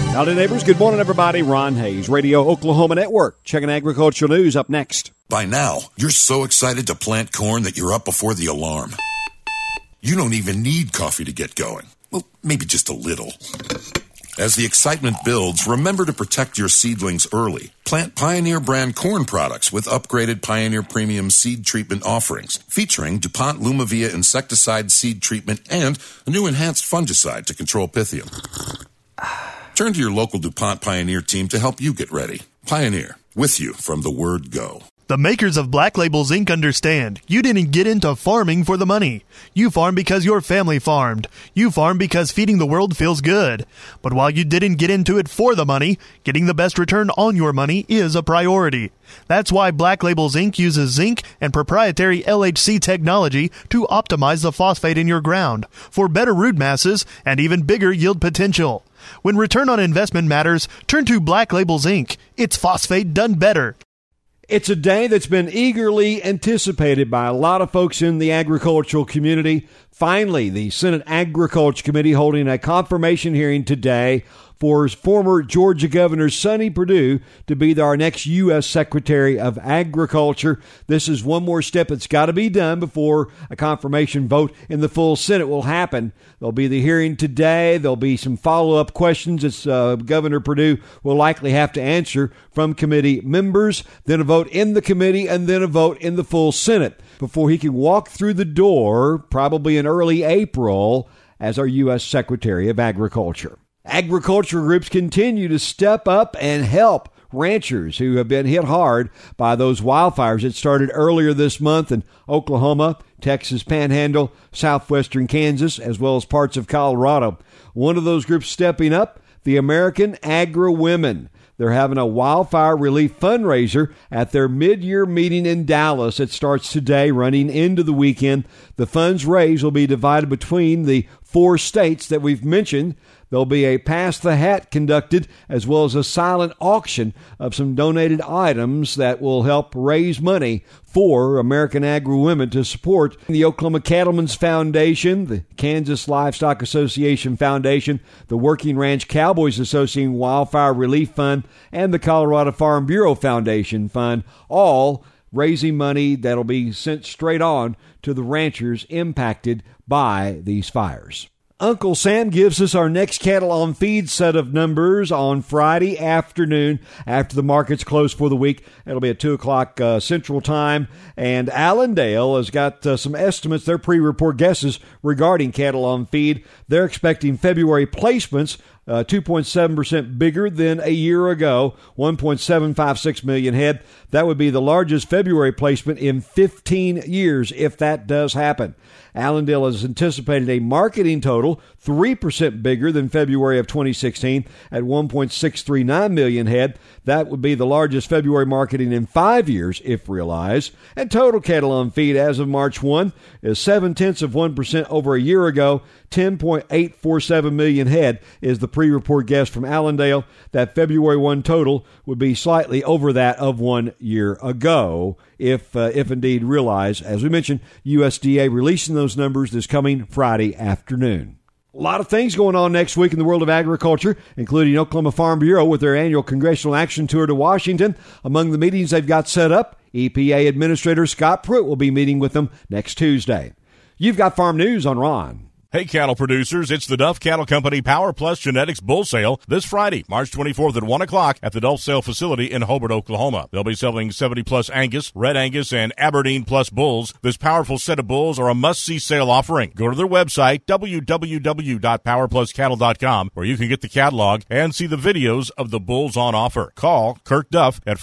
Howdy, neighbors. Good morning, everybody. Ron Hayes, Radio Oklahoma Network. Checking agricultural news up next. By now, you're so excited to plant corn that you're up before the alarm. You don't even need coffee to get going. Well, maybe just a little. As the excitement builds, remember to protect your seedlings early. Plant Pioneer brand corn products with upgraded Pioneer Premium seed treatment offerings, featuring DuPont Lumavia insecticide seed treatment and a new enhanced fungicide to control Pythium. Turn to your local DuPont Pioneer team to help you get ready. Pioneer, with you from the word go. The makers of Black Label Zinc understand you didn't get into farming for the money. You farm because your family farmed. You farm because feeding the world feels good. But while you didn't get into it for the money, getting the best return on your money is a priority. That's why Black Label Zinc uses zinc and proprietary LHC technology to optimize the phosphate in your ground for better root masses and even bigger yield potential. When return on investment matters, turn to Black Label Zinc. It's phosphate done better. It's a day that's been eagerly anticipated by a lot of folks in the agricultural community. Finally, the Senate Agriculture Committee holding a confirmation hearing today for former Georgia Governor Sonny Perdue to be our next U.S. Secretary of Agriculture. This is one more step that's got to be done before a confirmation vote in the full Senate will happen. There'll be the hearing today. There'll be some follow-up questions that Governor Perdue will likely have to answer from committee members, then a vote in the committee, and then a vote in the full Senate before he can walk through the door, probably in early April, as our U.S. Secretary of Agriculture. Agriculture groups continue to step up and help ranchers who have been hit hard by those wildfires that started earlier this month in Oklahoma, Texas Panhandle, southwestern Kansas, as well as parts of Colorado. One of those groups stepping up, the American Agri-Women. They're having a wildfire relief fundraiser at their mid-year meeting in Dallas. It starts today, running into the weekend. The funds raised will be divided between the 4 states that we've mentioned. There'll be a pass the hat conducted, as well as a silent auction of some donated items that will help raise money for American Agri-Women to support the Oklahoma Cattlemen's Foundation, the Kansas Livestock Association Foundation, the Working Ranch Cowboys Association Wildfire Relief Fund, and the Colorado Farm Bureau Foundation Fund, all raising money that'll be sent straight on to the ranchers impacted by these fires. Uncle Sam gives us our next Cattle on Feed set of numbers on Friday afternoon after the markets close for the week. It'll be at 2 o'clock Central Time. And Allendale has got some estimates, their pre-report guesses regarding cattle on feed. They're expecting February placements 2.7% bigger than a year ago, 1.756 million head. That would be the largest February placement in 15 years if that does happen. Allendale has anticipated a marketing total 3% bigger than February of 2016 at 1.639 million head. That would be the largest February marketing in 5 years if realized. And total cattle on feed as of March 1 is 0.7% over a year ago. 10.847 million head is the pre-report guess from Allendale. That February 1 total would be slightly over that of 1 year ago, if indeed realized. As we mentioned, USDA releasing those numbers this coming Friday afternoon. A lot of things going on next week in the world of agriculture, including Oklahoma Farm Bureau with their annual Congressional Action Tour to Washington. Among the meetings they've got set up, EPA Administrator Scott Pruitt will be meeting with them next Tuesday. You've got farm news on Ron. Hey, cattle producers, it's the Duff Cattle Company Power Plus Genetics Bull Sale this Friday, March 24th at 1 o'clock at the Duff Sale Facility in Hobart, Oklahoma. They'll be selling 70-plus Angus, Red Angus, and Aberdeen Plus bulls. This powerful set of bulls are a must-see sale offering. Go to their website, www.powerpluscattle.com, where you can get the catalog and see the videos of the bulls on offer. Call Kirk Duff at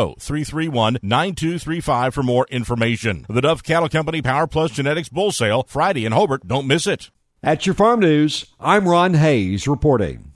580-331-9235 for more information. The Duff Cattle Company Power Plus Genetics Bull Sale, Friday in Hobart. Don't miss it. At your farm news, I'm Ron Hayes reporting.